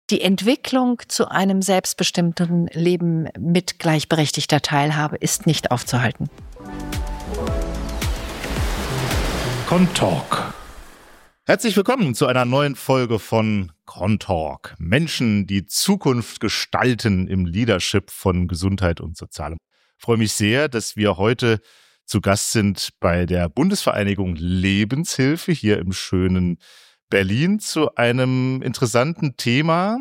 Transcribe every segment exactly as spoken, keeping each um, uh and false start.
Die Entwicklung zu einem selbstbestimmten Leben mit gleichberechtigter Teilhabe ist nicht aufzuhalten. Contalk. Herzlich willkommen zu einer neuen Folge von Contalk. Menschen, die Zukunft gestalten im Leadership von Gesundheit und Sozialem. Ich freue mich sehr, dass wir heute zu Gast sind bei der Bundesvereinigung Lebenshilfe hier im schönen Berlin zu einem interessanten Thema,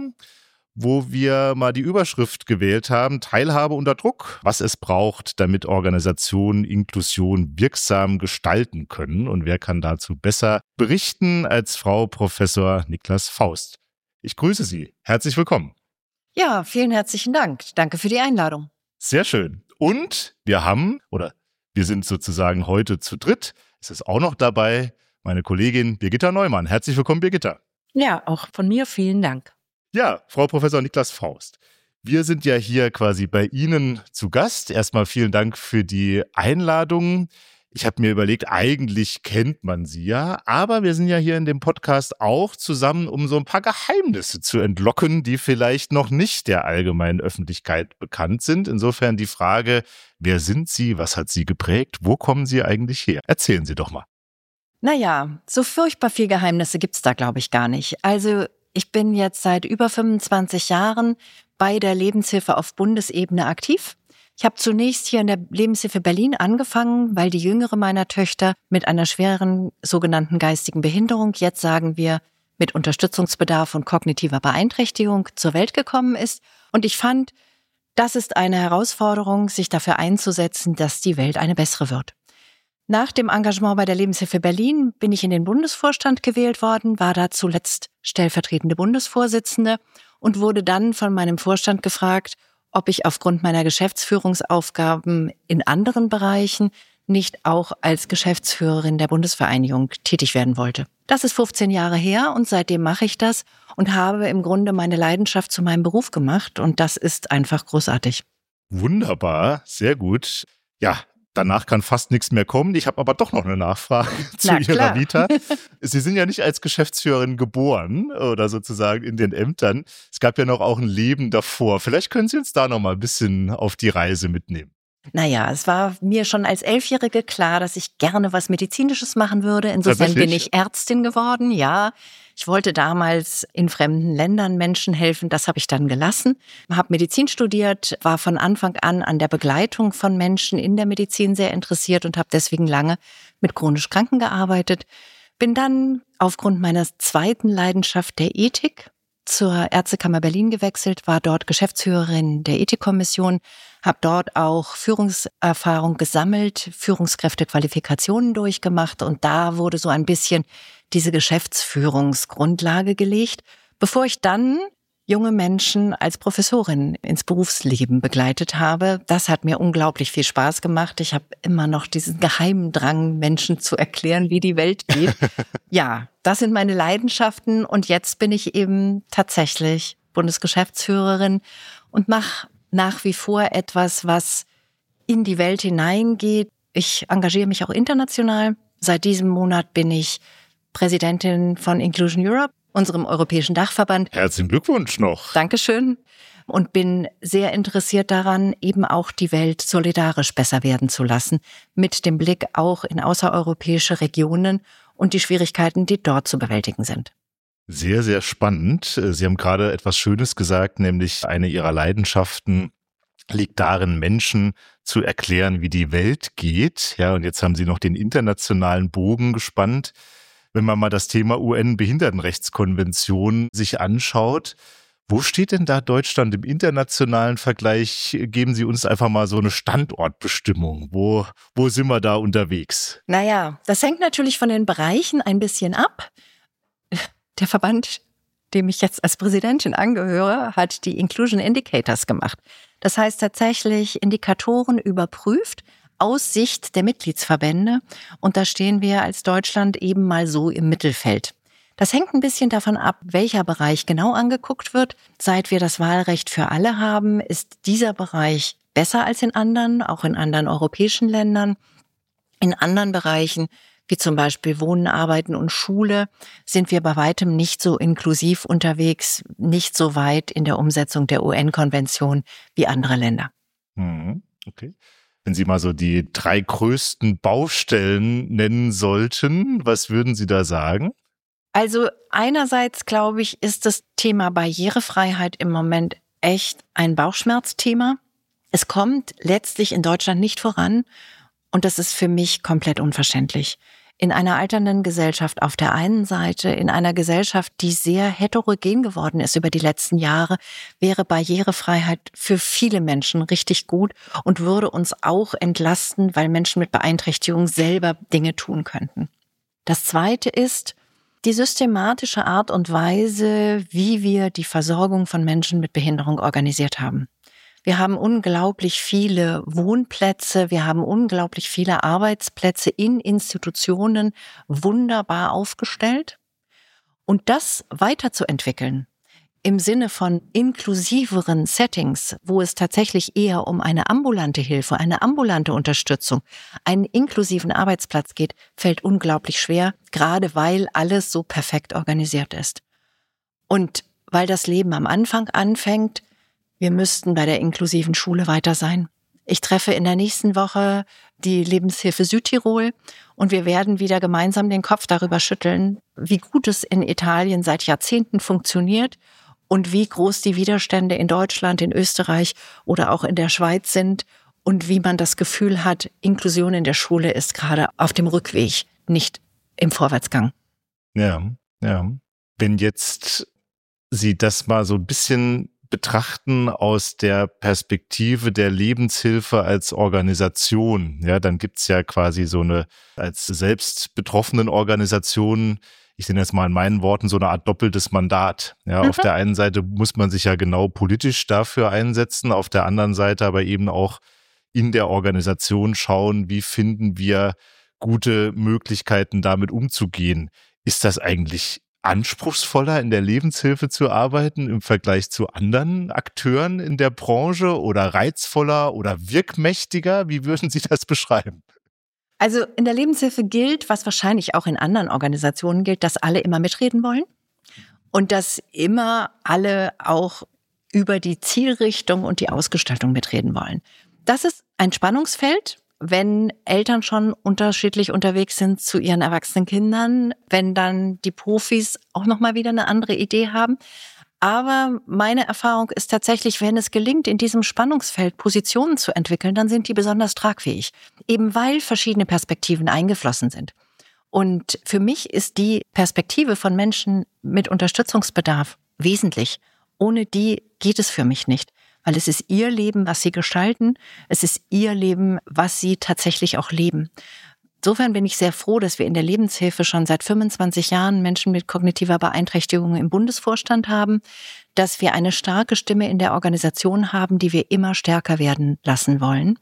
wo wir mal die Überschrift gewählt haben: Teilhabe unter Druck, was es braucht, damit Organisationen Inklusion wirksam gestalten können. Und wer kann dazu besser berichten als Frau Professor Niklas Faust? Ich grüße Sie. Herzlich willkommen. Ja, vielen herzlichen Dank. Danke für die Einladung. Sehr schön. Und wir haben, oder wir sind sozusagen heute zu dritt, es ist auch noch dabei meine Kollegin Birgitta Neumann. Herzlich willkommen, Birgitta. Ja, auch von mir vielen Dank. Ja, Frau Professor Niklas Faust. Wir sind ja hier quasi bei Ihnen zu Gast. Erstmal vielen Dank für die Einladung. Ich habe mir überlegt, eigentlich kennt man Sie ja, aber wir sind ja hier in dem Podcast auch zusammen, um so ein paar Geheimnisse zu entlocken, die vielleicht noch nicht der allgemeinen Öffentlichkeit bekannt sind. Insofern die Frage, wer sind Sie, was hat Sie geprägt, wo kommen Sie eigentlich her? Erzählen Sie doch mal. Naja, so furchtbar viel Geheimnisse gibt's da, glaube ich, gar nicht. Also ich bin jetzt seit über fünfundzwanzig Jahren bei der Lebenshilfe auf Bundesebene aktiv. Ich habe zunächst hier in der Lebenshilfe Berlin angefangen, weil die jüngere meiner Töchter mit einer schweren sogenannten geistigen Behinderung, jetzt sagen wir mit Unterstützungsbedarf und kognitiver Beeinträchtigung, zur Welt gekommen ist. Und ich fand, das ist eine Herausforderung, sich dafür einzusetzen, dass die Welt eine bessere wird. Nach dem Engagement bei der Lebenshilfe Berlin bin ich in den Bundesvorstand gewählt worden, war da zuletzt stellvertretende Bundesvorsitzende und wurde dann von meinem Vorstand gefragt, ob ich aufgrund meiner Geschäftsführungsaufgaben in anderen Bereichen nicht auch als Geschäftsführerin der Bundesvereinigung tätig werden wollte. Das ist fünfzehn Jahre her und seitdem mache ich das und habe im Grunde meine Leidenschaft zu meinem Beruf gemacht und das ist einfach großartig. Wunderbar, sehr gut. Ja, danach kann fast nichts mehr kommen. Ich habe aber doch noch eine Nachfrage zu Na, Ihrer klar. Vita. Sie sind ja nicht als Geschäftsführerin geboren oder sozusagen in den Ämtern. Es gab ja noch auch ein Leben davor. Vielleicht können Sie uns da noch mal ein bisschen auf die Reise mitnehmen. Naja, es war mir schon als Elfjährige klar, dass ich gerne was Medizinisches machen würde. Insofern bin ich Ärztin geworden, ja. Ich wollte damals in fremden Ländern Menschen helfen, das habe ich dann gelassen. Habe Medizin studiert, war von Anfang an an der Begleitung von Menschen in der Medizin sehr interessiert und habe deswegen lange mit chronisch Kranken gearbeitet. Bin dann aufgrund meiner zweiten Leidenschaft der Ethik zur Ärztekammer Berlin gewechselt, war dort Geschäftsführerin der Ethikkommission, habe dort auch Führungserfahrung gesammelt, Führungskräftequalifikationen durchgemacht und da wurde so ein bisschen diese Geschäftsführungsgrundlage gelegt, bevor ich dann junge Menschen als Professorin ins Berufsleben begleitet habe. Das hat mir unglaublich viel Spaß gemacht. Ich habe immer noch diesen geheimen Drang, Menschen zu erklären, wie die Welt geht. Ja, das sind meine Leidenschaften und jetzt bin ich eben tatsächlich Bundesgeschäftsführerin und mache nach wie vor etwas, was in die Welt hineingeht. Ich engagiere mich auch international. Seit diesem Monat bin ich Präsidentin von Inclusion Europe, unserem europäischen Dachverband. Herzlichen Glückwunsch noch. Dankeschön. Und bin sehr interessiert daran, eben auch die Welt solidarisch besser werden zu lassen, mit dem Blick auch in außereuropäische Regionen und die Schwierigkeiten, die dort zu bewältigen sind. Sehr, sehr spannend. Sie haben gerade etwas Schönes gesagt, nämlich eine Ihrer Leidenschaften liegt darin, Menschen zu erklären, wie die Welt geht. Ja, und jetzt haben Sie noch den internationalen Bogen gespannt. Wenn man mal das Thema U N-Behindertenrechtskonvention sich anschaut, wo steht denn da Deutschland im internationalen Vergleich? Geben Sie uns einfach mal so eine Standortbestimmung. Wo, wo sind wir da unterwegs? Naja, das hängt natürlich von den Bereichen ein bisschen ab. Der Verband, dem ich jetzt als Präsidentin angehöre, hat die Inclusion Indicators gemacht. Das heißt tatsächlich Indikatoren überprüft, aus Sicht der Mitgliedsverbände. Und da stehen wir als Deutschland eben mal so im Mittelfeld. Das hängt ein bisschen davon ab, welcher Bereich genau angeguckt wird. Seit wir das Wahlrecht für alle haben, ist dieser Bereich besser als in anderen, auch in anderen europäischen Ländern. In anderen Bereichen wie zum Beispiel Wohnen, Arbeiten und Schule, sind wir bei weitem nicht so inklusiv unterwegs, nicht so weit in der Umsetzung der U N-Konvention wie andere Länder. Mhm. Okay. Wenn Sie mal so die drei größten Baustellen nennen sollten, was würden Sie da sagen? Also einerseits, glaube ich, ist das Thema Barrierefreiheit im Moment echt ein Bauchschmerzthema. Es kommt letztlich in Deutschland nicht voran und das ist für mich komplett unverständlich. In einer alternden Gesellschaft auf der einen Seite, in einer Gesellschaft, die sehr heterogen geworden ist über die letzten Jahre, wäre Barrierefreiheit für viele Menschen richtig gut und würde uns auch entlasten, weil Menschen mit Beeinträchtigung selber Dinge tun könnten. Das Zweite ist die systematische Art und Weise, wie wir die Versorgung von Menschen mit Behinderung organisiert haben. Wir haben unglaublich viele Wohnplätze, wir haben unglaublich viele Arbeitsplätze in Institutionen wunderbar aufgestellt. Und das weiterzuentwickeln im Sinne von inklusiveren Settings, wo es tatsächlich eher um eine ambulante Hilfe, eine ambulante Unterstützung, einen inklusiven Arbeitsplatz geht, fällt unglaublich schwer, gerade weil alles so perfekt organisiert ist. Und weil das Leben am Anfang anfängt, wir müssten bei der inklusiven Schule weiter sein. Ich treffe in der nächsten Woche die Lebenshilfe Südtirol und wir werden wieder gemeinsam den Kopf darüber schütteln, wie gut es in Italien seit Jahrzehnten funktioniert und wie groß die Widerstände in Deutschland, in Österreich oder auch in der Schweiz sind und wie man das Gefühl hat, Inklusion in der Schule ist gerade auf dem Rückweg, nicht im Vorwärtsgang. Ja, ja. Wenn jetzt Sie das mal so ein bisschen betrachten aus der Perspektive der Lebenshilfe als Organisation, ja, dann gibt's ja quasi so eine als selbst betroffenen Organisation, ich nenne jetzt mal in meinen Worten so eine Art doppeltes Mandat. Ja, mhm. Auf der einen Seite muss man sich ja genau politisch dafür einsetzen, auf der anderen Seite aber eben auch in der Organisation schauen, wie finden wir gute Möglichkeiten, damit umzugehen. Ist das eigentlich anspruchsvoller in der Lebenshilfe zu arbeiten im Vergleich zu anderen Akteuren in der Branche oder reizvoller oder wirkmächtiger? Wie würden Sie das beschreiben? Also in der Lebenshilfe gilt, was wahrscheinlich auch in anderen Organisationen gilt, dass alle immer mitreden wollen und dass immer alle auch über die Zielrichtung und die Ausgestaltung mitreden wollen. Das ist ein Spannungsfeld, wenn Eltern schon unterschiedlich unterwegs sind zu ihren erwachsenen Kindern, wenn dann die Profis auch nochmal wieder eine andere Idee haben. Aber meine Erfahrung ist tatsächlich, wenn es gelingt, in diesem Spannungsfeld Positionen zu entwickeln, dann sind die besonders tragfähig, eben weil verschiedene Perspektiven eingeflossen sind. Und für mich ist die Perspektive von Menschen mit Unterstützungsbedarf wesentlich. Ohne die geht es für mich nicht. Weil es ist ihr Leben, was sie gestalten. Es ist ihr Leben, was sie tatsächlich auch leben. Insofern bin ich sehr froh, dass wir in der Lebenshilfe schon seit fünfundzwanzig Jahren Menschen mit kognitiver Beeinträchtigung im Bundesvorstand haben, dass wir eine starke Stimme in der Organisation haben, die wir immer stärker werden lassen wollen.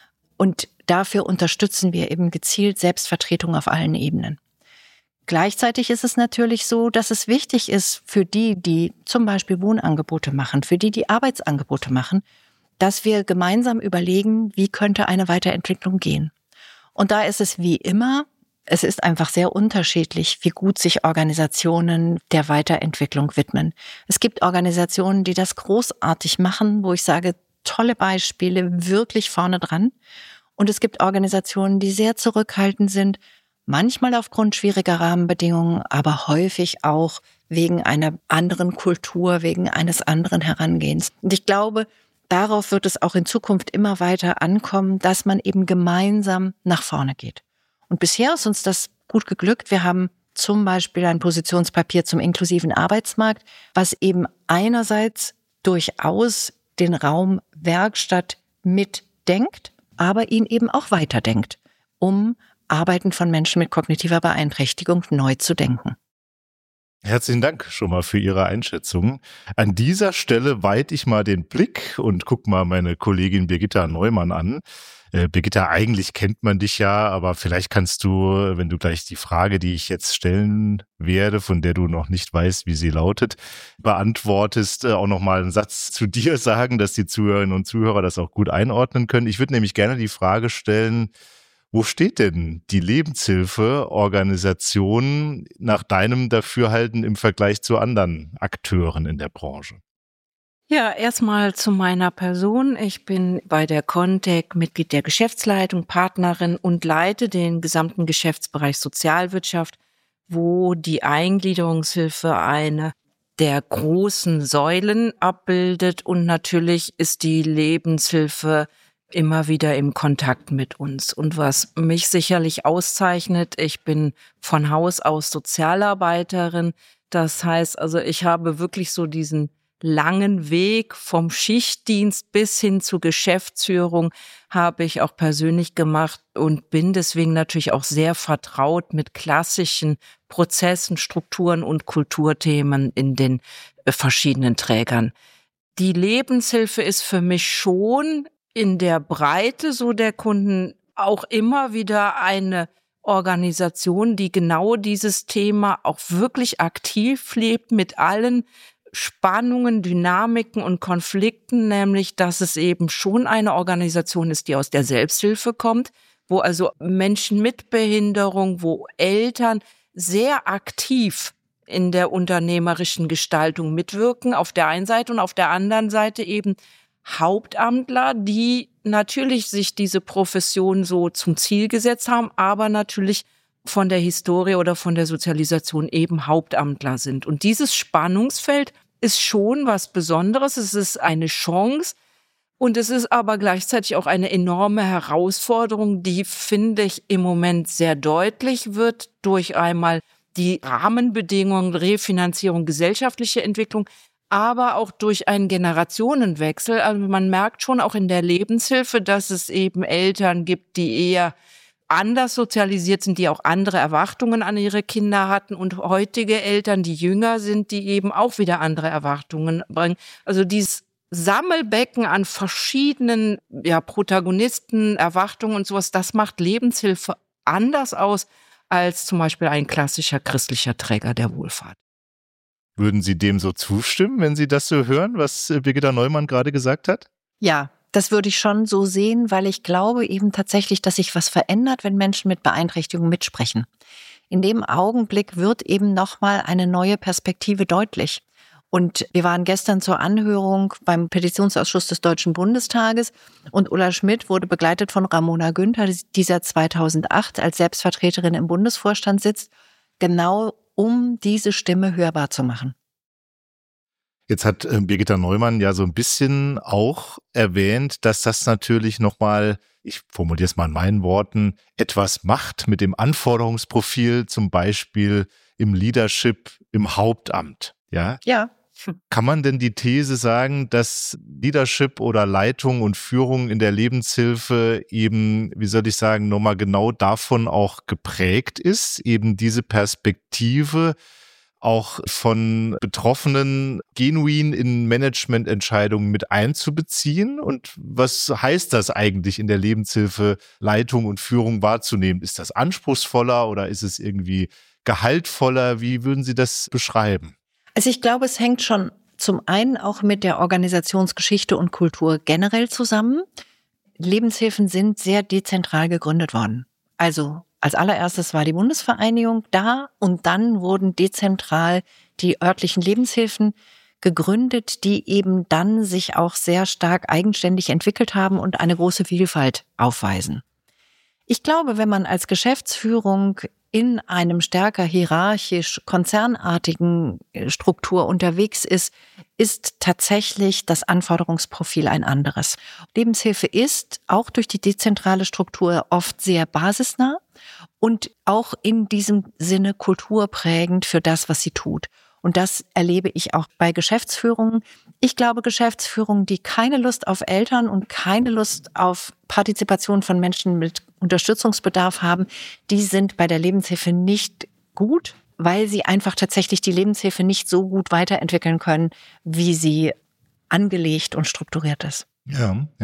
Und dafür unterstützen wir eben gezielt Selbstvertretung auf allen Ebenen. Gleichzeitig ist es natürlich so, dass es wichtig ist für die, die zum Beispiel Wohnangebote machen, für die, die Arbeitsangebote machen, dass wir gemeinsam überlegen, wie könnte eine Weiterentwicklung gehen. Und da ist es wie immer, es ist einfach sehr unterschiedlich, wie gut sich Organisationen der Weiterentwicklung widmen. Es gibt Organisationen, die das großartig machen, wo ich sage, tolle Beispiele, wirklich vorne dran. Und es gibt Organisationen, die sehr zurückhaltend sind, manchmal aufgrund schwieriger Rahmenbedingungen, aber häufig auch wegen einer anderen Kultur, wegen eines anderen Herangehens. Und ich glaube, darauf wird es auch in Zukunft immer weiter ankommen, dass man eben gemeinsam nach vorne geht. Und bisher ist uns das gut geglückt. Wir haben zum Beispiel ein Positionspapier zum inklusiven Arbeitsmarkt, was eben einerseits durchaus den Raum Werkstatt mitdenkt, aber ihn eben auch weiterdenkt, um Arbeiten von Menschen mit kognitiver Beeinträchtigung neu zu denken. Herzlichen Dank schon mal für Ihre Einschätzung. An dieser Stelle weite ich mal den Blick und guck mal meine Kollegin Birgitta Neumann an. Äh, Birgitta, eigentlich kennt man dich ja, aber vielleicht kannst du, wenn du gleich die Frage, die ich jetzt stellen werde, von der du noch nicht weißt, wie sie lautet, beantwortest, äh, auch nochmal einen Satz zu dir sagen, dass die Zuhörerinnen und Zuhörer das auch gut einordnen können. Ich würde nämlich gerne die Frage stellen, Wo steht denn die Lebenshilfeorganisation nach deinem Dafürhalten im Vergleich zu anderen Akteuren in der Branche? Ja, erstmal zu meiner Person. Ich bin bei der Contec Mitglied der Geschäftsleitung, Partnerin und leite den gesamten Geschäftsbereich Sozialwirtschaft, wo die Eingliederungshilfe eine der großen Säulen abbildet. Und natürlich ist die Lebenshilfe immer wieder im Kontakt mit uns. Und was mich sicherlich auszeichnet, ich bin von Haus aus Sozialarbeiterin. Das heißt also, ich habe wirklich so diesen langen Weg vom Schichtdienst bis hin zur Geschäftsführung habe ich auch persönlich gemacht und bin deswegen natürlich auch sehr vertraut mit klassischen Prozessen, Strukturen und Kulturthemen in den verschiedenen Trägern. Die Lebenshilfe ist für mich schon in der Breite so der Kunden auch immer wieder eine Organisation, die genau dieses Thema auch wirklich aktiv lebt mit allen Spannungen, Dynamiken und Konflikten, nämlich, dass es eben schon eine Organisation ist, die aus der Selbsthilfe kommt, wo also Menschen mit Behinderung, wo Eltern sehr aktiv in der unternehmerischen Gestaltung mitwirken, auf der einen Seite und auf der anderen Seite eben Hauptamtler, die natürlich sich diese Profession so zum Ziel gesetzt haben, aber natürlich von der Historie oder von der Sozialisation eben Hauptamtler sind. Und dieses Spannungsfeld ist schon was Besonderes. Es ist eine Chance und es ist aber gleichzeitig auch eine enorme Herausforderung, die, finde ich, im Moment sehr deutlich wird durch einmal die Rahmenbedingungen, Refinanzierung, gesellschaftliche Entwicklung, aber auch durch einen Generationenwechsel. Also man merkt schon auch in der Lebenshilfe, dass es eben Eltern gibt, die eher anders sozialisiert sind, die auch andere Erwartungen an ihre Kinder hatten und heutige Eltern, die jünger sind, die eben auch wieder andere Erwartungen bringen. Also dieses Sammelbecken an verschiedenen ja, Protagonisten, Erwartungen und sowas, das macht Lebenshilfe anders aus als zum Beispiel ein klassischer christlicher Träger der Wohlfahrt. Würden Sie dem so zustimmen, wenn Sie das so hören, was Birgitta Neumann gerade gesagt hat? Ja. Das würde ich schon so sehen, weil ich glaube eben tatsächlich, dass sich was verändert, wenn Menschen mit Beeinträchtigungen mitsprechen. In dem Augenblick wird eben nochmal eine neue Perspektive deutlich. Und wir waren gestern zur Anhörung beim Petitionsausschuss des Deutschen Bundestages und Ulla Schmidt wurde begleitet von Ramona Günther, die seit zweitausendacht als Selbstvertreterin im Bundesvorstand sitzt, genau um diese Stimme hörbar zu machen. Jetzt hat äh, Birgitta Neumann ja so ein bisschen auch erwähnt, dass das natürlich nochmal, ich formuliere es mal in meinen Worten, etwas macht mit dem Anforderungsprofil, zum Beispiel im Leadership im Hauptamt. Ja? Ja. Kann man denn die These sagen, dass Leadership oder Leitung und Führung in der Lebenshilfe eben, wie soll ich sagen, nochmal genau davon auch geprägt ist, eben diese Perspektive auch von Betroffenen genuin in Managemententscheidungen mit einzubeziehen? Und was heißt das eigentlich in der Lebenshilfe, Leitung und Führung wahrzunehmen? Ist das anspruchsvoller oder ist es irgendwie gehaltvoller? Wie würden Sie das beschreiben? Also ich glaube, es hängt schon zum einen auch mit der Organisationsgeschichte und Kultur generell zusammen. Lebenshilfen sind sehr dezentral gegründet worden. Also als allererstes war die Bundesvereinigung da und dann wurden dezentral die örtlichen Lebenshilfen gegründet, die eben dann sich auch sehr stark eigenständig entwickelt haben und eine große Vielfalt aufweisen. Ich glaube, wenn man als Geschäftsführung in einem stärker hierarchisch konzernartigen Struktur unterwegs ist, ist tatsächlich das Anforderungsprofil ein anderes. Lebenshilfe ist auch durch die dezentrale Struktur oft sehr basisnah und auch in diesem Sinne kulturprägend für das, was sie tut. Und das erlebe ich auch bei Geschäftsführungen. Ich glaube, Geschäftsführungen, die keine Lust auf Eltern und keine Lust auf Partizipation von Menschen mit Unterstützungsbedarf haben, die sind bei der Lebenshilfe nicht gut, weil sie einfach tatsächlich die Lebenshilfe nicht so gut weiterentwickeln können, wie sie angelegt und strukturiert ist. Ja, ja.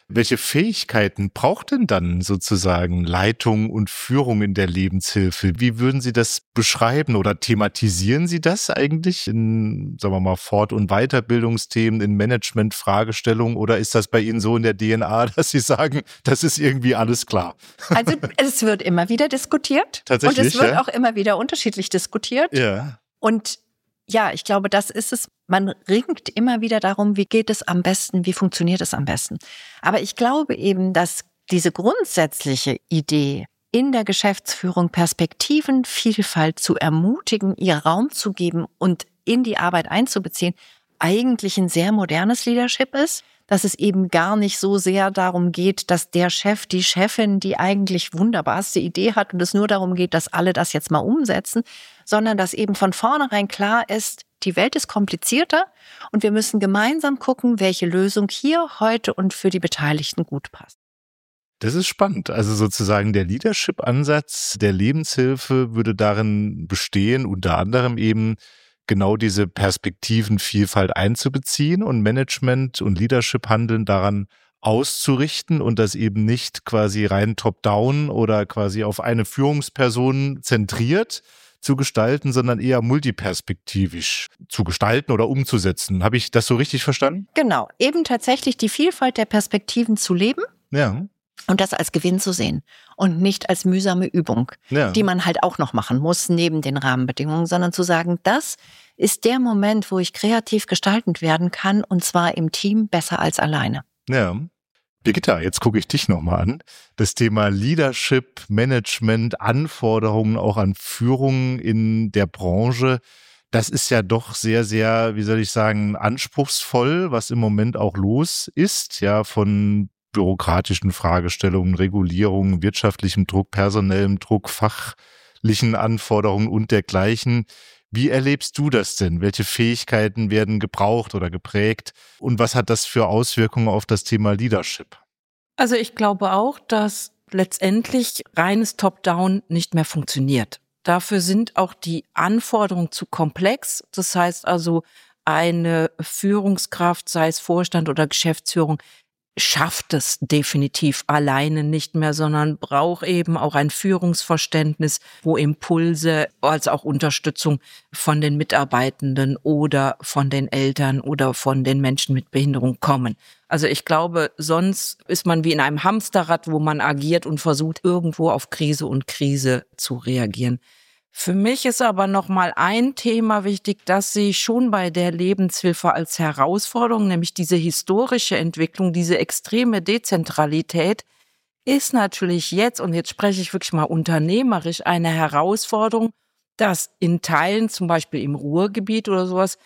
Welche Fähigkeiten braucht denn dann sozusagen Leitung und Führung in der Lebenshilfe? Wie würden Sie das beschreiben oder thematisieren Sie das eigentlich in, sagen wir mal, Fort- und Weiterbildungsthemen, in Management-Fragestellungen, oder ist das bei Ihnen so in der D N A, dass Sie sagen, das ist irgendwie alles klar? Also es wird immer wieder diskutiert. Tatsächlich, und es wird ja? auch immer wieder unterschiedlich diskutiert. Ja. Und ja, ich glaube, das ist es. Man ringt immer wieder darum, wie geht es am besten, wie funktioniert es am besten. Aber ich glaube eben, dass diese grundsätzliche Idee, in der Geschäftsführung Perspektiven, Vielfalt zu ermutigen, ihr Raum zu geben und in die Arbeit einzubeziehen, eigentlich ein sehr modernes Leadership ist. Dass es eben gar nicht so sehr darum geht, dass der Chef, die Chefin, die eigentlich wunderbarste Idee hat und es nur darum geht, dass alle das jetzt mal umsetzen, sondern dass eben von vornherein klar ist, die Welt ist komplizierter und wir müssen gemeinsam gucken, welche Lösung hier, heute und für die Beteiligten gut passt. Das ist spannend. Also sozusagen der Leadership-Ansatz der Lebenshilfe würde darin bestehen, unter anderem eben genau diese Perspektivenvielfalt einzubeziehen und Management und Leadership-Handeln daran auszurichten und das eben nicht quasi rein top-down oder quasi auf eine Führungsperson zentriert zu gestalten, sondern eher multiperspektivisch zu gestalten oder umzusetzen. Habe ich das so richtig verstanden? Genau, eben tatsächlich die Vielfalt der Perspektiven zu leben. Ja. Und das als Gewinn zu sehen und nicht als mühsame Übung, ja, die man halt auch noch machen muss, neben den Rahmenbedingungen, sondern zu sagen, das ist der Moment, wo ich kreativ gestaltend werden kann, und zwar im Team besser als alleine. Ja. Birgitta, jetzt gucke ich dich nochmal an. Das Thema Leadership, Management, Anforderungen auch an Führung in der Branche, das ist ja doch sehr, sehr, wie soll ich sagen, anspruchsvoll, was im Moment auch los ist, ja, von bürokratischen Fragestellungen, Regulierungen, wirtschaftlichem Druck, personellem Druck, fachlichen Anforderungen und dergleichen. Wie erlebst du das denn? Welche Fähigkeiten werden gebraucht oder geprägt? Und was hat das für Auswirkungen auf das Thema Leadership? Also ich glaube auch, dass letztendlich reines Top-Down nicht mehr funktioniert. Dafür sind auch die Anforderungen zu komplex. Das heißt also, eine Führungskraft, sei es Vorstand oder Geschäftsführung, schafft es definitiv alleine nicht mehr, sondern braucht eben auch ein Führungsverständnis, wo Impulse als auch Unterstützung von den Mitarbeitenden oder von den Eltern oder von den Menschen mit Behinderung kommen. Also ich glaube, sonst ist man wie in einem Hamsterrad, wo man agiert und versucht, irgendwo auf Krise und Krise zu reagieren. Für mich ist aber noch mal ein Thema wichtig, das sehe ich schon bei der Lebenshilfe als Herausforderung, nämlich diese historische Entwicklung, diese extreme Dezentralität ist natürlich jetzt, und jetzt spreche ich wirklich mal unternehmerisch, eine Herausforderung, dass in Teilen, zum Beispiel im Ruhrgebiet oder sowas,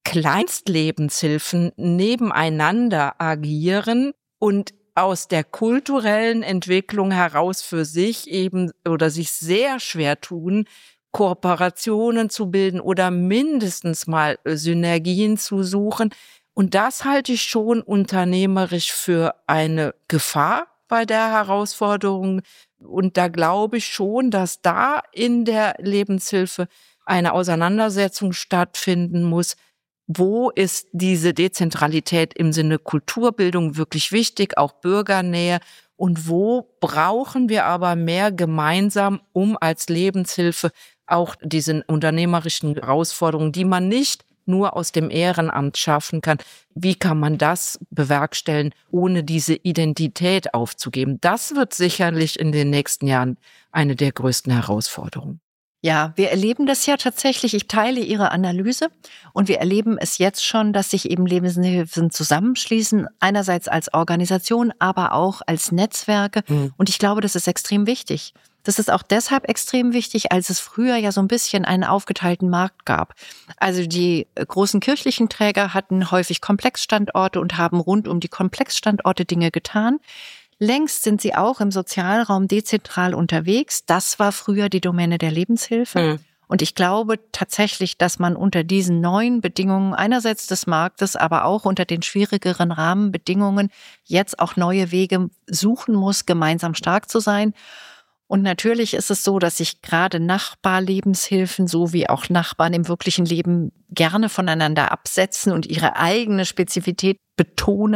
Kleinstlebенshilfen nebeneinander agieren und aus der kulturellen Entwicklung heraus für sich eben oder sich sehr schwer tun, Kooperationen zu bilden oder mindestens mal Synergien zu suchen. Und das halte ich schon unternehmerisch für eine Gefahr bei der Herausforderung. Und da glaube ich schon, dass da in der Lebenshilfe eine Auseinandersetzung stattfinden muss. Wo ist diese Dezentralität im Sinne Kulturbildung wirklich wichtig, auch Bürgernähe? Und wo brauchen wir aber mehr gemeinsam, um als Lebenshilfe auch diese unternehmerischen Herausforderungen, die man nicht nur aus dem Ehrenamt schaffen kann, wie kann man das bewerkstelligen, ohne diese Identität aufzugeben? Das wird sicherlich in den nächsten Jahren eine der größten Herausforderungen. Ja, wir erleben das ja tatsächlich. Ich teile Ihre Analyse und wir erleben es jetzt schon, dass sich eben Lebenshilfen zusammenschließen, einerseits als Organisation, aber auch als Netzwerke. Mhm. Und ich glaube, das ist extrem wichtig. Das ist auch deshalb extrem wichtig, als es früher ja so ein bisschen einen aufgeteilten Markt gab. Also die großen kirchlichen Träger hatten häufig Komplexstandorte und haben rund um die Komplexstandorte Dinge getan. Längst sind sie auch im Sozialraum dezentral unterwegs. Das war früher die Domäne der Lebenshilfe. Mhm. Und ich glaube tatsächlich, dass man unter diesen neuen Bedingungen einerseits des Marktes, aber auch unter den schwierigeren Rahmenbedingungen jetzt auch neue Wege suchen muss, gemeinsam stark zu sein. Und natürlich ist es so, dass sich gerade Nachbarlebenshilfen sowie auch Nachbarn im wirklichen Leben gerne voneinander absetzen und ihre eigene Spezifität betonen.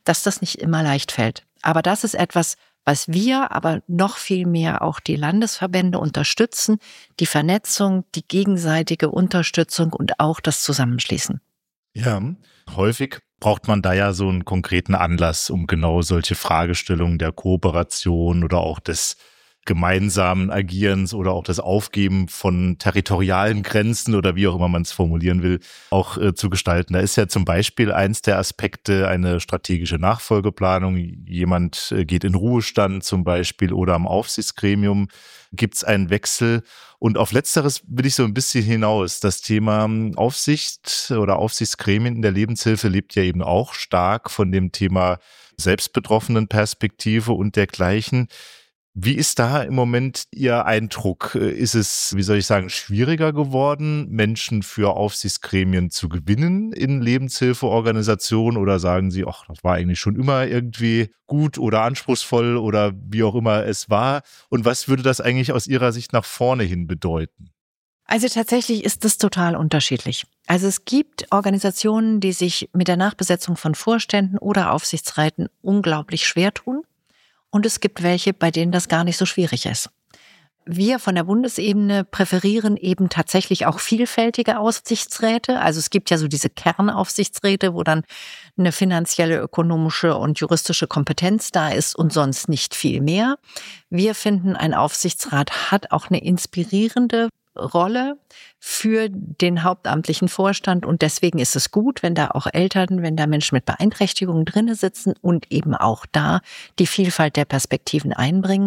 dass das nicht immer leicht fällt. Aber das ist etwas, was wir, aber noch viel mehr auch die Landesverbände unterstützen, die Vernetzung, die gegenseitige Unterstützung und auch das Zusammenschließen. Ja, häufig braucht man da ja so einen konkreten Anlass, um genau solche Fragestellungen der Kooperation oder auch des gemeinsamen Agierens oder auch das Aufgeben von territorialen Grenzen oder wie auch immer man es formulieren will, auch äh, zu gestalten. Da ist ja zum Beispiel eins der Aspekte eine strategische Nachfolgeplanung. Jemand äh, geht in Ruhestand zum Beispiel oder am Aufsichtsgremium gibt es einen Wechsel. Und auf Letzteres will ich so ein bisschen hinaus. Das Thema Aufsicht oder Aufsichtsgremien in der Lebenshilfe lebt ja eben auch stark von dem Thema selbstbetroffenen Perspektive und dergleichen. Wie ist da im Moment Ihr Eindruck? Ist es, wie soll ich sagen, schwieriger geworden, Menschen für Aufsichtsgremien zu gewinnen in Lebenshilfeorganisationen? Oder sagen Sie, ach, das war eigentlich schon immer irgendwie gut oder anspruchsvoll oder wie auch immer es war? Und was würde das eigentlich aus Ihrer Sicht nach vorne hin bedeuten? Also tatsächlich ist das total unterschiedlich. Also es gibt Organisationen, die sich mit der Nachbesetzung von Vorständen oder Aufsichtsräten unglaublich schwer tun. Und es gibt welche, bei denen das gar nicht so schwierig ist. Wir von der Bundesebene präferieren eben tatsächlich auch vielfältige Aufsichtsräte. Also es gibt ja so diese Kernaufsichtsräte, wo dann eine finanzielle, ökonomische und juristische Kompetenz da ist und sonst nicht viel mehr. Wir finden, ein Aufsichtsrat hat auch eine inspirierende Rolle für den hauptamtlichen Vorstand und deswegen ist es gut, wenn da auch Eltern, wenn da Menschen mit Beeinträchtigungen drinne sitzen und eben auch da die Vielfalt der Perspektiven einbringen.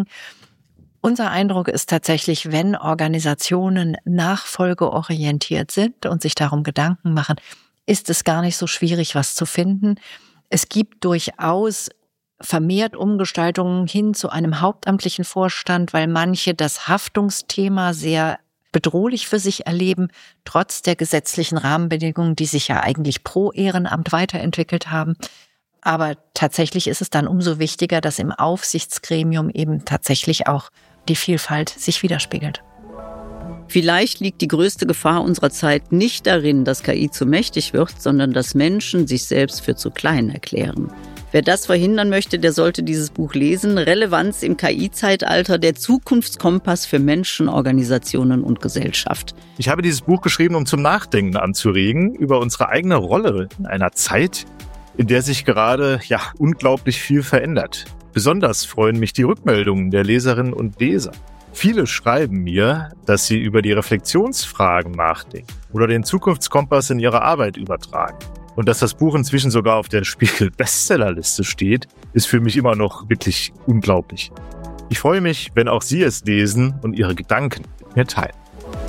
Unser Eindruck ist tatsächlich, wenn Organisationen nachfolgeorientiert sind und sich darum Gedanken machen, ist es gar nicht so schwierig, was zu finden. Es gibt durchaus vermehrt Umgestaltungen hin zu einem hauptamtlichen Vorstand, weil manche das Haftungsthema sehr bedrohlich für sich erleben, trotz der gesetzlichen Rahmenbedingungen, die sich ja eigentlich pro Ehrenamt weiterentwickelt haben. Aber tatsächlich ist es dann umso wichtiger, dass im Aufsichtsgremium eben tatsächlich auch die Vielfalt sich widerspiegelt. Vielleicht liegt die größte Gefahr unserer Zeit nicht darin, dass K I zu mächtig wird, sondern dass Menschen sich selbst für zu klein erklären. Wer das verhindern möchte, der sollte dieses Buch lesen. Relevanz im K I-Zeitalter, der Zukunftskompass für Menschen, Organisationen und Gesellschaft. Ich habe dieses Buch geschrieben, um zum Nachdenken anzuregen über unsere eigene Rolle in einer Zeit, in der sich gerade ja unglaublich viel verändert. Besonders freuen mich die Rückmeldungen der Leserinnen und Leser. Viele schreiben mir, dass sie über die Reflexionsfragen nachdenken oder den Zukunftskompass in ihre Arbeit übertragen. Und dass das Buch inzwischen sogar auf der Spiegel-Bestsellerliste steht, ist für mich immer noch wirklich unglaublich. Ich freue mich, wenn auch Sie es lesen und Ihre Gedanken mit mir teilen.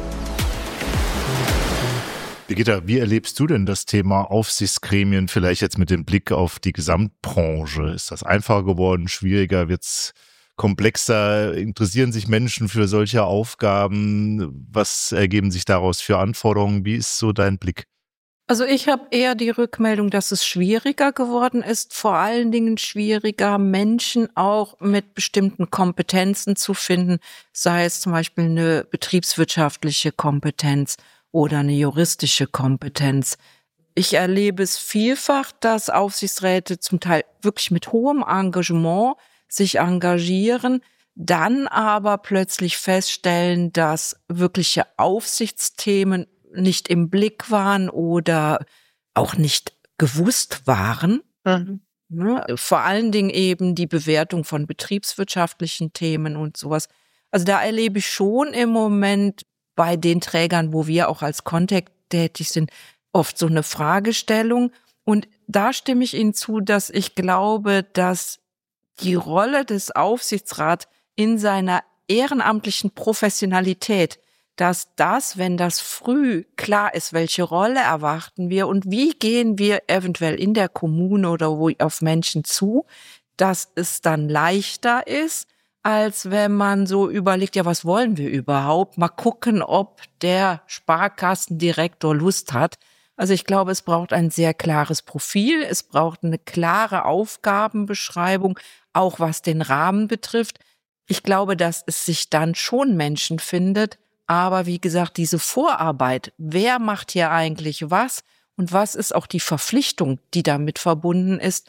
Birgitta, wie erlebst du denn das Thema Aufsichtsgremien vielleicht jetzt mit dem Blick auf die Gesamtbranche? Ist das einfacher geworden, schwieriger, wird's komplexer? Interessieren sich Menschen für solche Aufgaben? Was ergeben sich daraus für Anforderungen? Wie ist so dein Blick? Also ich habe eher die Rückmeldung, dass es schwieriger geworden ist, vor allen Dingen schwieriger, Menschen auch mit bestimmten Kompetenzen zu finden, sei es zum Beispiel eine betriebswirtschaftliche Kompetenz oder eine juristische Kompetenz. Ich erlebe es vielfach, dass Aufsichtsräte zum Teil wirklich mit hohem Engagement sich engagieren, dann aber plötzlich feststellen, dass wirkliche Aufsichtsthemen nicht im Blick waren oder auch nicht gewusst waren. Mhm. Ne? Vor allen Dingen eben die Bewertung von betriebswirtschaftlichen Themen und sowas. Also da erlebe ich schon im Moment bei den Trägern, wo wir auch als Contact tätig sind, oft so eine Fragestellung. Und da stimme ich Ihnen zu, dass ich glaube, dass die Rolle des Aufsichtsrats in seiner ehrenamtlichen Professionalität, dass das, wenn das früh klar ist, welche Rolle erwarten wir und wie gehen wir eventuell in der Kommune oder wo auf Menschen zu, dass es dann leichter ist, als wenn man so überlegt, ja, was wollen wir überhaupt? Mal gucken, ob der Sparkassendirektor Lust hat. Also ich glaube, es braucht ein sehr klares Profil, es braucht eine klare Aufgabenbeschreibung, auch was den Rahmen betrifft. Ich glaube, dass es sich dann schon Menschen findet, aber wie gesagt, diese Vorarbeit, wer macht hier eigentlich was und was ist auch die Verpflichtung, die damit verbunden ist,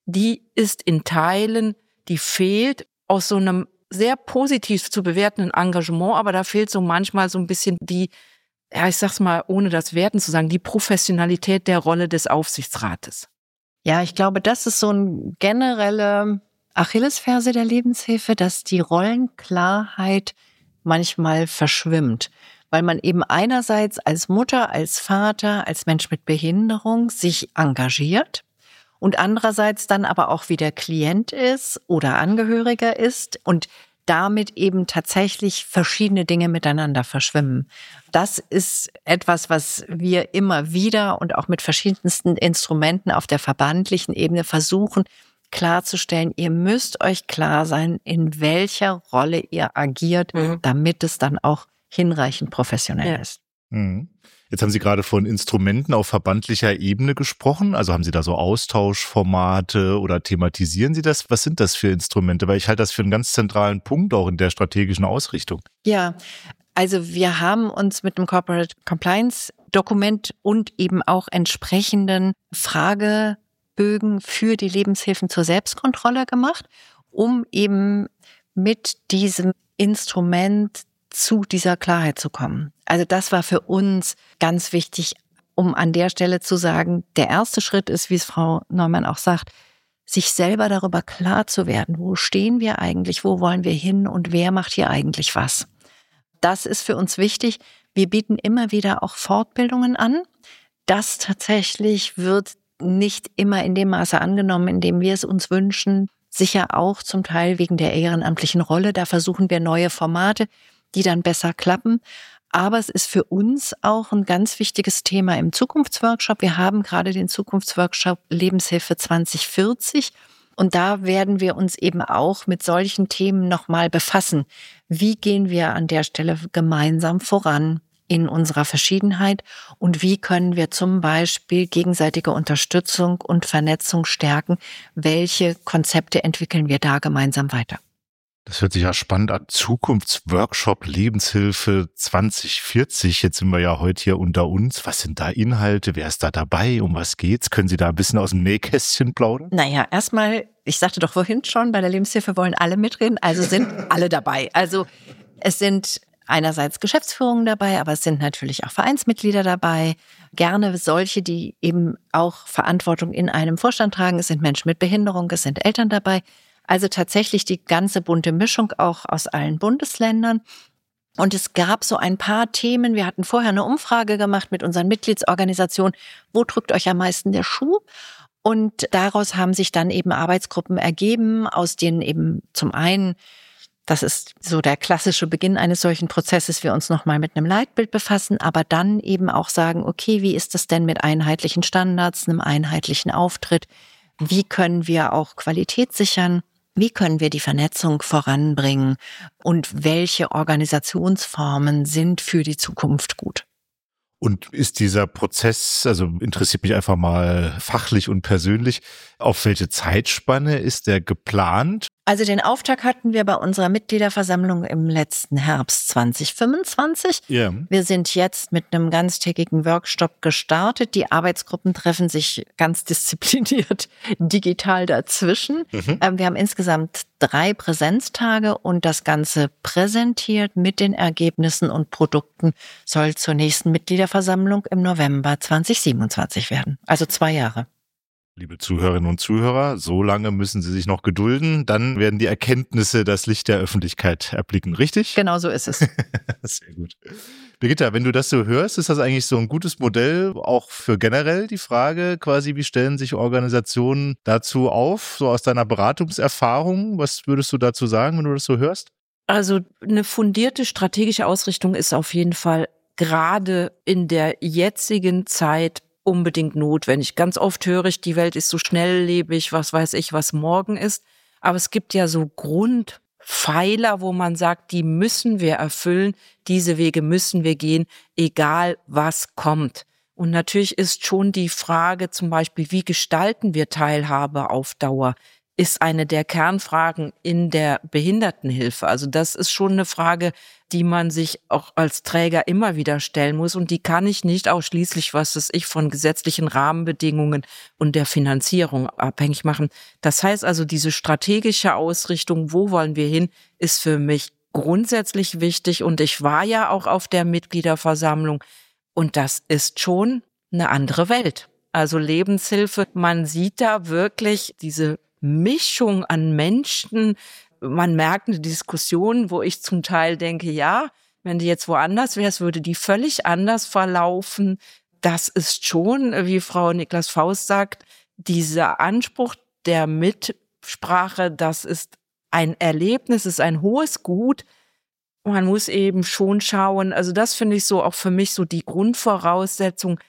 die ist in Teilen, die fehlt aus so einem sehr positiv zu bewertenden Engagement, aber da fehlt so manchmal so ein bisschen die, ja, ich sag's mal, ohne das Werten zu sagen, die Professionalität der Rolle des Aufsichtsrates. Ja, ich glaube, das ist so ein generelle Achillesferse der Lebenshilfe, dass die Rollenklarheit manchmal verschwimmt, weil man eben einerseits als Mutter, als Vater, als Mensch mit Behinderung sich engagiert und andererseits dann aber auch wieder Klient ist oder Angehöriger ist und damit eben tatsächlich verschiedene Dinge miteinander verschwimmen. Das ist etwas, was wir immer wieder und auch mit verschiedensten Instrumenten auf der verbandlichen Ebene versuchen klarzustellen. Ihr müsst euch klar sein, in welcher Rolle ihr agiert, mhm. damit es dann auch hinreichend professionell ja. ist. Mhm. Jetzt haben Sie gerade von Instrumenten auf verbandlicher Ebene gesprochen. Also haben Sie da so Austauschformate oder thematisieren Sie das? Was sind das für Instrumente? Weil ich halte das für einen ganz zentralen Punkt auch in der strategischen Ausrichtung. Ja, also wir haben uns mit dem Corporate Compliance Dokument und eben auch entsprechenden Fragebögen für die Lebenshilfen zur Selbstkontrolle gemacht, um eben mit diesem Instrument zu dieser Klarheit zu kommen. Also das war für uns ganz wichtig, um an der Stelle zu sagen, der erste Schritt ist, wie es Frau Neumann auch sagt, sich selber darüber klar zu werden, wo stehen wir eigentlich, wo wollen wir hin und wer macht hier eigentlich was. Das ist für uns wichtig. Wir bieten immer wieder auch Fortbildungen an. Das tatsächlich wird nicht immer in dem Maße angenommen, in dem wir es uns wünschen. Sicher auch zum Teil wegen der ehrenamtlichen Rolle. Da versuchen wir neue Formate, die dann besser klappen. Aber es ist für uns auch ein ganz wichtiges Thema im Zukunftsworkshop. Wir haben gerade den Zukunftsworkshop Lebenshilfe zwanzig vierzig und da werden wir uns eben auch mit solchen Themen nochmal befassen. Wie gehen wir an der Stelle gemeinsam voran in unserer Verschiedenheit und wie können wir zum Beispiel gegenseitige Unterstützung und Vernetzung stärken? Welche Konzepte entwickeln wir da gemeinsam weiter? Das hört sich ja spannend an. Zukunftsworkshop Lebenshilfe zwanzig vierzig. Jetzt sind wir ja heute hier unter uns. Was sind da Inhalte? Wer ist da dabei? Um was geht's? Können Sie da ein bisschen aus dem Nähkästchen plaudern? Naja, erstmal, ich sagte doch vorhin schon, bei der Lebenshilfe wollen alle mitreden, also sind alle dabei. Also es sind einerseits Geschäftsführungen dabei, aber es sind natürlich auch Vereinsmitglieder dabei. Gerne solche, die eben auch Verantwortung in einem Vorstand tragen. Es sind Menschen mit Behinderung, es sind Eltern dabei. Also tatsächlich die ganze bunte Mischung auch aus allen Bundesländern. Und es gab so ein paar Themen. Wir hatten vorher eine Umfrage gemacht mit unseren Mitgliedsorganisationen. Wo drückt euch am meisten der Schuh? Und daraus haben sich dann eben Arbeitsgruppen ergeben, aus denen eben zum einen, das ist so der klassische Beginn eines solchen Prozesses, wir uns nochmal mit einem Leitbild befassen, aber dann eben auch sagen, okay, wie ist das denn mit einheitlichen Standards, einem einheitlichen Auftritt? Wie können wir auch Qualität sichern? Wie können wir die Vernetzung voranbringen und welche Organisationsformen sind für die Zukunft gut? Und ist dieser Prozess, also interessiert mich einfach mal fachlich und persönlich, auf welche Zeitspanne ist der geplant? Also den Auftakt hatten wir bei unserer Mitgliederversammlung im letzten Herbst zwanzig fünfundzwanzig. Yeah. Wir sind jetzt mit einem ganztägigen Workshop gestartet. Die Arbeitsgruppen treffen sich ganz diszipliniert digital dazwischen. Mhm. Wir haben insgesamt drei Präsenztage und das Ganze präsentiert mit den Ergebnissen und Produkten soll zur nächsten Mitgliederversammlung im November zwanzig siebenundzwanzig werden. Also zwei Jahre. Liebe Zuhörerinnen und Zuhörer, so lange müssen Sie sich noch gedulden, dann werden die Erkenntnisse das Licht der Öffentlichkeit erblicken, richtig? Genau so ist es. Sehr gut. Birgitta, wenn du das so hörst, ist das eigentlich so ein gutes Modell auch für generell die Frage quasi, wie stellen sich Organisationen dazu auf, so aus deiner Beratungserfahrung? Was würdest du dazu sagen, wenn du das so hörst? Also eine fundierte strategische Ausrichtung ist auf jeden Fall gerade in der jetzigen Zeit unbedingt notwendig. Ganz oft höre ich, die Welt ist so schnelllebig, was weiß ich, was morgen ist. Aber es gibt ja so Grundpfeiler, wo man sagt, die müssen wir erfüllen, diese Wege müssen wir gehen, egal was kommt. Und natürlich ist schon die Frage zum Beispiel, wie gestalten wir Teilhabe auf Dauer? ist eine der Kernfragen in der Behindertenhilfe. Also das ist schon eine Frage, die man sich auch als Träger immer wieder stellen muss. Und die kann ich nicht ausschließlich, was weiß ich, von gesetzlichen Rahmenbedingungen und der Finanzierung abhängig machen. Das heißt also, diese strategische Ausrichtung, wo wollen wir hin, ist für mich grundsätzlich wichtig. Und ich war ja auch auf der Mitgliederversammlung. Und das ist schon eine andere Welt. Also Lebenshilfe, man sieht da wirklich diese Mischung an Menschen. Man merkt eine Diskussion, wo ich zum Teil denke, ja, wenn die jetzt woanders wäre, würde die völlig anders verlaufen. Das ist schon, wie Frau Niklas Faust sagt, dieser Anspruch der Mitsprache, das ist ein Erlebnis, ist ein hohes Gut. Man muss eben schon schauen, also das finde ich so auch für mich so die Grundvoraussetzung,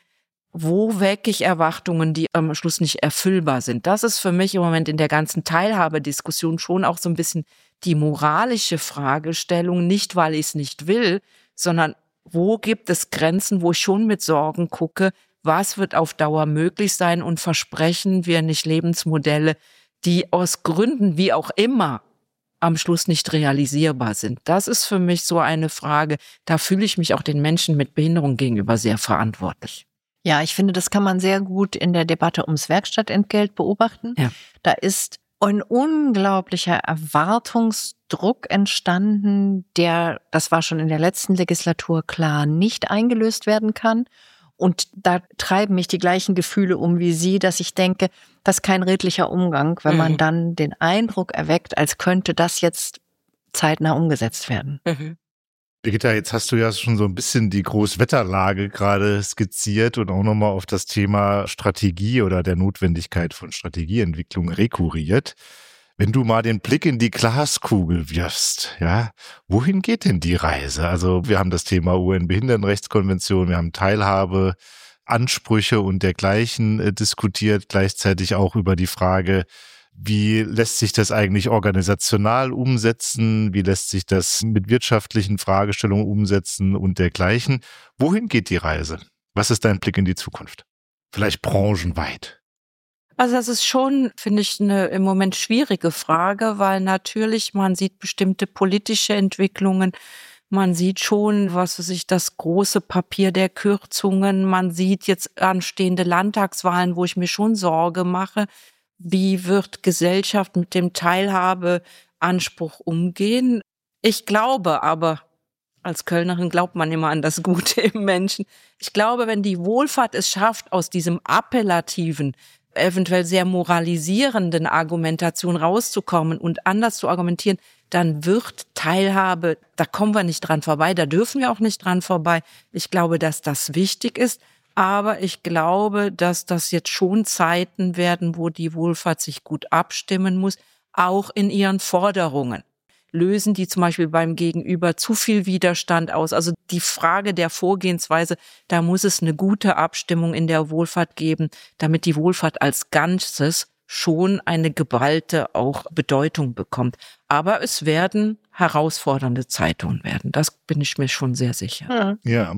wo wecke ich Erwartungen, die am Schluss nicht erfüllbar sind. Das ist für mich im Moment in der ganzen Teilhabediskussion schon auch so ein bisschen die moralische Fragestellung, nicht weil ich es nicht will, sondern wo gibt es Grenzen, wo ich schon mit Sorgen gucke, was wird auf Dauer möglich sein und versprechen wir nicht Lebensmodelle, die aus Gründen wie auch immer am Schluss nicht realisierbar sind. Das ist für mich so eine Frage, da fühle ich mich auch den Menschen mit Behinderung gegenüber sehr verantwortlich. Ja, ich finde, das kann man sehr gut in der Debatte ums Werkstattentgelt beobachten. Ja. Da ist ein unglaublicher Erwartungsdruck entstanden, der, das war schon in der letzten Legislatur klar, nicht eingelöst werden kann. Und da treiben mich die gleichen Gefühle um wie Sie, dass ich denke, das ist kein redlicher Umgang, wenn mhm. man dann den Eindruck erweckt, als könnte das jetzt zeitnah umgesetzt werden. Mhm. Birgitta, jetzt hast du ja schon so ein bisschen die Großwetterlage gerade skizziert und auch nochmal auf das Thema Strategie oder der Notwendigkeit von Strategieentwicklung rekurriert. Wenn du mal den Blick in die Glaskugel wirfst, ja, wohin geht denn die Reise? Also wir haben das Thema U N-Behindertenrechtskonvention, wir haben Teilhabe, Ansprüche und dergleichen äh, diskutiert, gleichzeitig auch über die Frage, wie lässt sich das eigentlich organisational umsetzen? Wie lässt sich das mit wirtschaftlichen Fragestellungen umsetzen und dergleichen? Wohin geht die Reise? Was ist dein Blick in die Zukunft? Vielleicht branchenweit. Also das ist schon, finde ich, eine im Moment schwierige Frage, weil natürlich man sieht bestimmte politische Entwicklungen. Man sieht schon, was weiß ich, das große Papier der Kürzungen. Man sieht jetzt anstehende Landtagswahlen, wo ich mir schon Sorge mache. Wie wird Gesellschaft mit dem Teilhabeanspruch umgehen? Ich glaube aber, als Kölnerin glaubt man immer an das Gute im Menschen. Ich glaube, wenn die Wohlfahrt es schafft, aus diesem appellativen, eventuell sehr moralisierenden Argumentation rauszukommen und anders zu argumentieren, dann wird Teilhabe, da kommen wir nicht dran vorbei, da dürfen wir auch nicht dran vorbei. Ich glaube, dass das wichtig ist. Aber ich glaube, dass das jetzt schon Zeiten werden, wo die Wohlfahrt sich gut abstimmen muss, auch in ihren Forderungen. Lösen die zum Beispiel beim Gegenüber zu viel Widerstand aus? Also die Frage der Vorgehensweise, da muss es eine gute Abstimmung in der Wohlfahrt geben, damit die Wohlfahrt als Ganzes schon eine geballte auch Bedeutung bekommt. Aber es werden herausfordernde Zeiten werden. Das bin ich mir schon sehr sicher. Ja.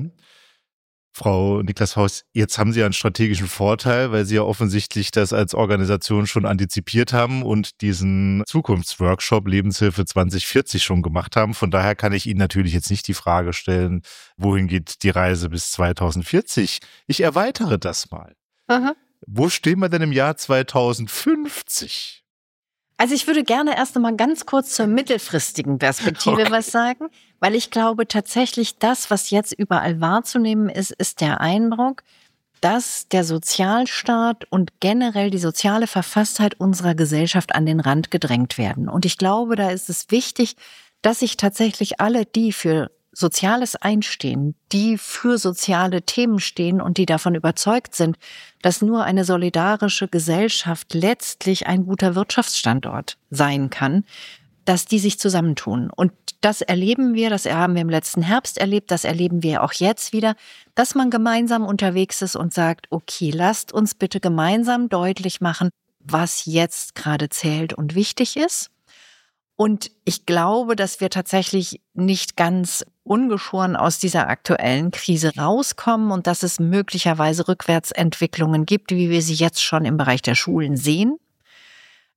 Frau Niklas Faust, jetzt haben Sie einen strategischen Vorteil, weil Sie ja offensichtlich das als Organisation schon antizipiert haben und diesen Zukunftsworkshop Lebenshilfe zwanzig vierzig schon gemacht haben. Von daher kann ich Ihnen natürlich jetzt nicht die Frage stellen, wohin geht die Reise bis zweitausendvierzig? Ich erweitere das mal. Aha. Wo stehen wir denn im Jahr zweitausendfünfzig? Also ich würde gerne erst noch mal ganz kurz zur mittelfristigen Perspektive okay. was sagen, weil ich glaube tatsächlich, das, was jetzt überall wahrzunehmen ist, ist der Eindruck, dass der Sozialstaat und generell die soziale Verfasstheit unserer Gesellschaft an den Rand gedrängt werden. Und ich glaube, da ist es wichtig, dass sich tatsächlich alle, die für Soziales einstehen, die für soziale Themen stehen und die davon überzeugt sind, dass nur eine solidarische Gesellschaft letztlich ein guter Wirtschaftsstandort sein kann, dass die sich zusammentun. Und das erleben wir, das haben wir im letzten Herbst erlebt, das erleben wir auch jetzt wieder, dass man gemeinsam unterwegs ist und sagt, okay, lasst uns bitte gemeinsam deutlich machen, was jetzt gerade zählt und wichtig ist. Und ich glaube, dass wir tatsächlich nicht ganz ungeschoren aus dieser aktuellen Krise rauskommen und dass es möglicherweise Rückwärtsentwicklungen gibt, wie wir sie jetzt schon im Bereich der Schulen sehen.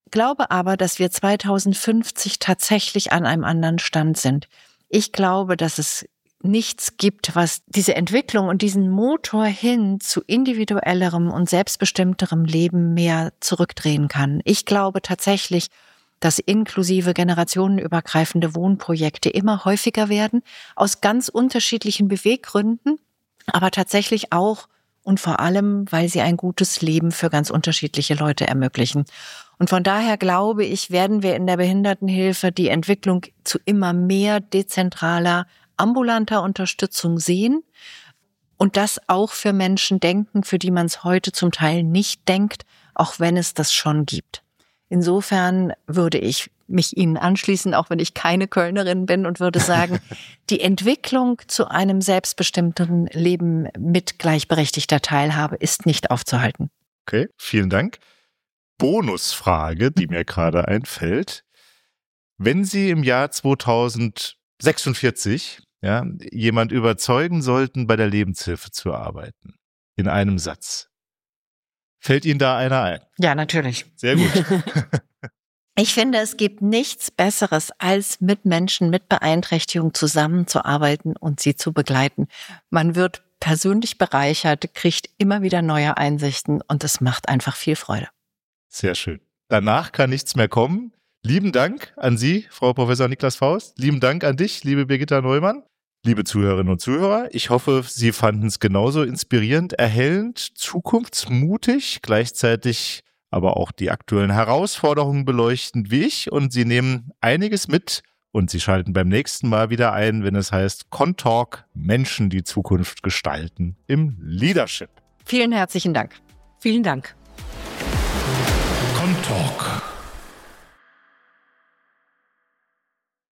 glaube aber, dass wir zweitausendfünfzig tatsächlich an einem anderen Stand sind. Ich glaube, dass es nichts gibt, was diese Entwicklung und diesen Motor hin zu individuellerem und selbstbestimmterem Leben mehr zurückdrehen kann. Ich glaube tatsächlich, dass inklusive generationenübergreifende Wohnprojekte immer häufiger werden, aus ganz unterschiedlichen Beweggründen, aber tatsächlich auch und vor allem, weil sie ein gutes Leben für ganz unterschiedliche Leute ermöglichen. Und von daher glaube ich, werden wir in der Behindertenhilfe die Entwicklung zu immer mehr dezentraler, ambulanter Unterstützung sehen und das auch für Menschen denken, für die man es heute zum Teil nicht denkt, auch wenn es das schon gibt. Insofern würde ich mich Ihnen anschließen, auch wenn ich keine Kölnerin bin, und würde sagen, die Entwicklung zu einem selbstbestimmten Leben mit gleichberechtigter Teilhabe ist nicht aufzuhalten. Okay, vielen Dank. Bonusfrage, die mir gerade einfällt. Wenn Sie im Jahr zweitausendsechsundvierzig ja, jemand überzeugen sollten, bei der Lebenshilfe zu arbeiten, in einem Satz, fällt Ihnen da einer ein? Ja, natürlich. Sehr gut. Ich finde, es gibt nichts Besseres, als mit Menschen mit Beeinträchtigung zusammenzuarbeiten und sie zu begleiten. Man wird persönlich bereichert, kriegt immer wieder neue Einsichten und es macht einfach viel Freude. Sehr schön. Danach kann nichts mehr kommen. Lieben Dank an Sie, Frau Professor Niklas Faust. Lieben Dank an dich, liebe Birgitta Neumann. Liebe Zuhörerinnen und Zuhörer, ich hoffe, Sie fanden es genauso inspirierend, erhellend, zukunftsmutig, gleichzeitig aber auch die aktuellen Herausforderungen beleuchtend wie ich. Und Sie nehmen einiges mit und Sie schalten beim nächsten Mal wieder ein, wenn es heißt Contalk, Menschen, die Zukunft gestalten im Leadership. Vielen herzlichen Dank. Vielen Dank.